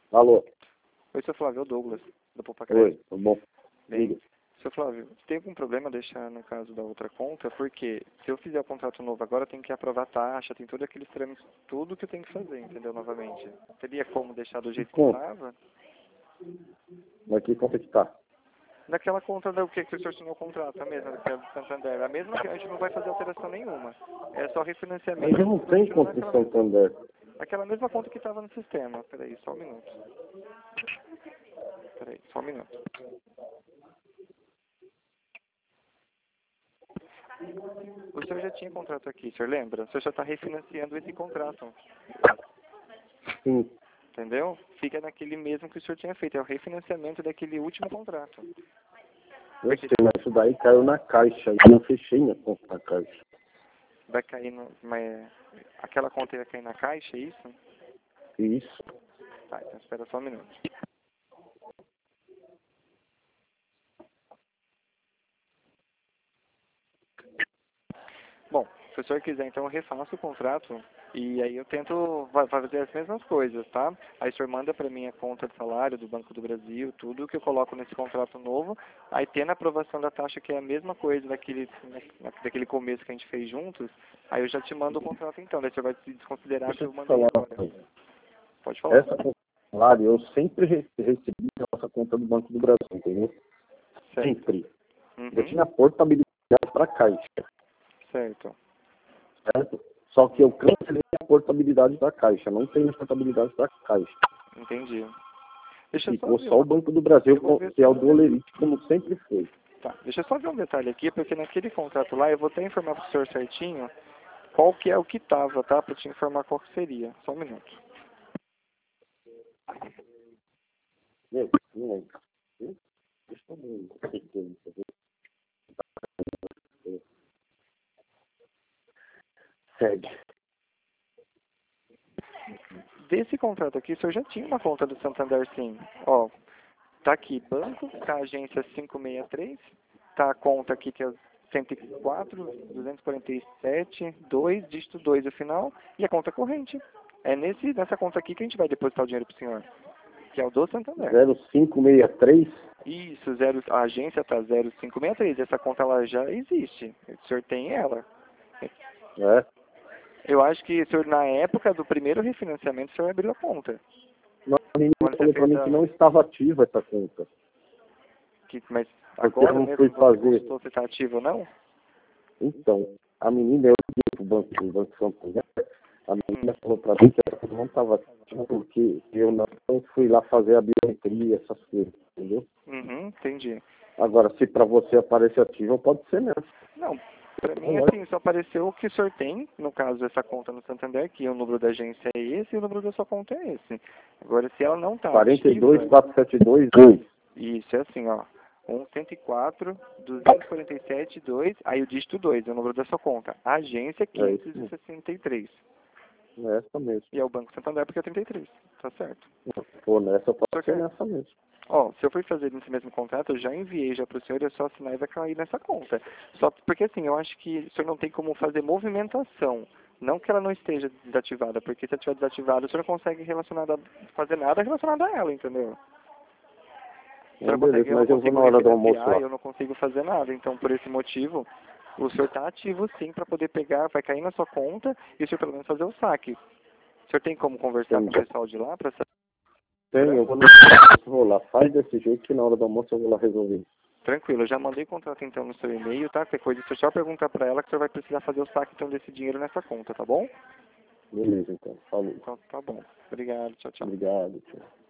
Alô? Oi, seu Flávio, é o Douglas, do Popacred. Oi, tudo bom? Bem, seu Flávio, tem algum problema deixar no caso da outra conta? Porque se eu fizer o contrato novo agora, tem que aprovar taxa, tem todos aqueles trâmites, tudo que eu tenho que fazer, entendeu, novamente. Teria como deixar do jeito que Conta? estava? Mas que conta que tá? Naquela conta do que o senhor assinou o contrato, a mesma, que é do Santander. A mesma que a gente não vai fazer alteração nenhuma. É só refinanciamento. Mas eu não tenho conta em Santander. Aquela mesma conta que estava no sistema. Peraí, só um minuto. Peraí, só um minuto. O senhor já tinha contrato aqui, o senhor lembra? O senhor já está refinanciando esse contrato. Sim. Entendeu? Fica naquele mesmo que o senhor tinha feito. É o refinanciamento daquele último contrato. Eu sei, mas isso daí caiu na caixa. Eu não fechei minha conta na caixa. Vai cair no... Mas aquela conta vai cair na caixa, é isso? Isso. Tá, então espera só um minuto. Bom, se o senhor quiser, então eu refaço o contrato e aí eu tento fazer as mesmas coisas, tá? Aí o senhor manda para mim a conta de salário do Banco do Brasil, tudo que eu coloco nesse contrato novo, aí tendo a aprovação da taxa, que é a mesma coisa daquele começo que a gente fez juntos, aí eu já te mando o contrato então, daí o senhor vai se desconsiderar que Deixa eu eu te mandei falar. agora. Pode falar. Essa conta de salário eu sempre recebi na nossa conta do Banco do Brasil, entendeu? Certo. Sempre. Eu Uhum. tinha portabilidade para caixa, Certo. certo? Só que eu cancelei a portabilidade da caixa. Não tenho portabilidade da caixa. Entendi. Deixa eu Ficou ver só o Banco do Brasil, eu vou ver que é o só. do Olerite, como sempre foi. Tá, deixa eu só ver um detalhe aqui, porque naquele contrato lá eu vou até informar pro senhor certinho qual que é o que tava, tá? Pra te informar qual que seria. Só um minuto. Não lembro. Deixa eu ver. Segue. Desse contrato aqui, o senhor já tinha uma conta do Santander, sim. Ó, tá aqui, banco, tá a agência 563, tá a conta aqui que é 104, 247, 2, dígito 2 no final, e a conta corrente. É nessa conta aqui que a gente vai depositar o dinheiro pro senhor, que é o do Santander. 0563? Isso, a agência tá 0563, essa conta ela já existe, o senhor tem ela. É. Eu acho que o senhor, na época do primeiro refinanciamento, o senhor abriu a conta. A menina Quando você falou pra fez mim que não estava ativa essa conta. Mas Porque eu agora não mesmo fui você fazer. postou se está ativo ou não? Então, a menina, eu liguei pro Banco Santander, a menina falou pra mim que ela não estava ativa porque eu não fui lá fazer a biometria, essas coisas, entendeu? Uhum, entendi. Agora, se pra você aparecer ativa, pode ser mesmo. Não, pra mim, assim, só apareceu o que o senhor tem, no caso, essa conta no Santander, que o número da agência é esse e o número da sua conta é esse. Agora, se ela não está ativa... 42472. Isso, é assim, ó. 104, 247, 2, aí o dígito 2, é o número da sua conta. A agência é É isso mesmo. 563. É essa mesmo. E é o Banco Santander porque é 33. Tá certo. Pô, nessa pode Só ser que, nessa mesmo. ó, se eu for fazer nesse mesmo contrato, eu já enviei já pro senhor, é só assinar e vai cair nessa conta. Só porque, assim, eu acho que o senhor não tem como fazer movimentação. Não que ela não esteja desativada, porque se ela estiver desativada, o senhor não consegue fazer nada relacionado a ela, entendeu? O senhor Não, não consegue, beleza, eu não mas eu vou consigo na hora do almoço refinanciar, lá. eu não consigo fazer nada. Então, por esse motivo, o senhor está ativo sim para poder pegar, vai cair na sua conta e o senhor pelo menos fazer o saque. O senhor tem como conversar com o pessoal de lá para saber? Tem, eu vou vou lá. Faz desse jeito que na hora do almoço eu vou lá resolver. Tranquilo, eu já mandei o contrato então no seu e-mail, tá? Qualquer coisa, você só perguntar para ela que o senhor vai precisar fazer o saque então desse dinheiro nessa conta, tá bom? Beleza, então. Falou. Então, tá bom. Obrigado, tchau, tchau. Obrigado, tchau.